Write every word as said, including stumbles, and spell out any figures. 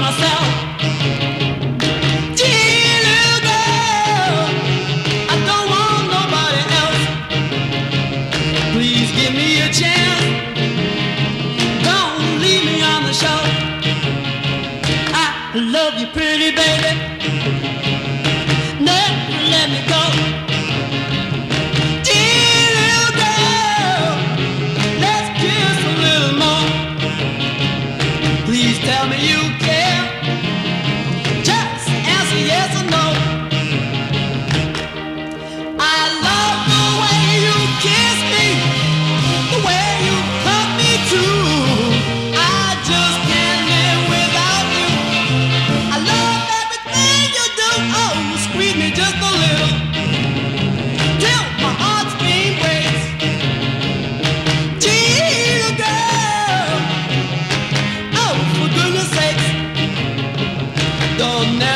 myself. Gee, little girl, I don't want nobody else. Please give me a chance. Don't leave me on the shelf. I love you, pretty baby. Never let me go. Gee, little girl, let's kiss a little more. Please tell me you care. Just answer yes or no. I love the way you kiss me, the way you hug me too. I just can't live without you. I love everything you do. Oh, squeeze me just a little till my heartstring breaks. Gee, little girl, oh, for goodness sakes, don't never